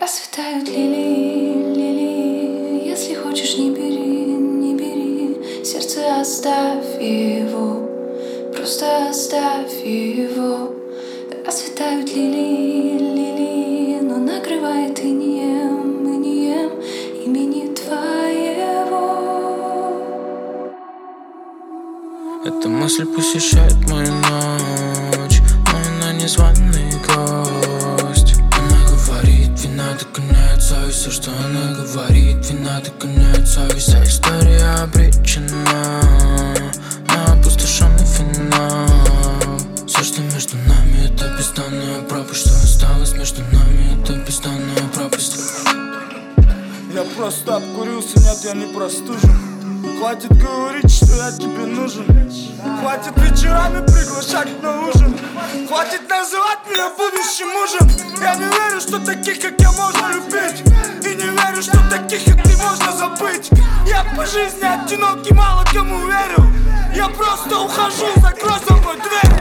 Расцветают лилии, лилии. Если хочешь, не бери, не бери. Сердце оставь его, просто оставь его. Расцветают лилии, лилии, но накрывает инеем, инеем имени твоего. Эта мысль посещает мою ночь, но она незваный гость. Она говорит, вина догоняет совесть. Все, что она говорит, вина догоняет совесть. Вся история обречена на опустошенный финал. Все, что между нами, это бездонная пропасть. Что осталось между нами, это бездонная пропасть. Я просто обкурился, нет, я не простужен. Хватит говорить, что я тебе нужен. Хватит вечерами приглашать на ужин. Хватит называть меня будущим мужем. Я не верю, что таких, как я, можно любить. И не верю, что таких, как ты, можно забыть. Я по жизни одинок и мало кому верю. Я просто ухожу, закрой за мной дверь.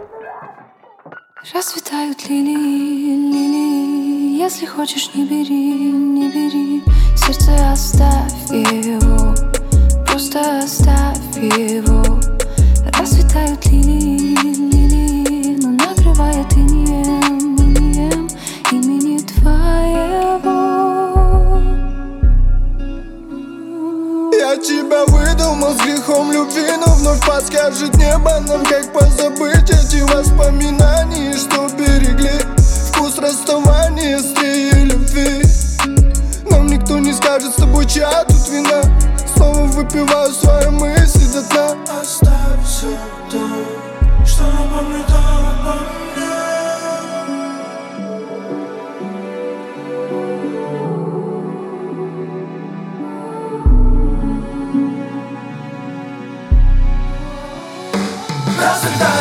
Расцветают лилии, лилии. Если хочешь, не бери, не бери. Сердце оставь его, просто оставь его. Расцветают лилии, лилии, но накрывает инеем, инеем имени твоего. Я тебя выдумал с грехом любви, но вновь подскажет небо нам, как позабыть эти воспоминания, что берегли вкус расставания, острее любви. Нам никто не скажет с тобой, чья тут вина. Снова выпиваю свои мысли до дна. Оставь все то, что напомнит обо мне. Расцветает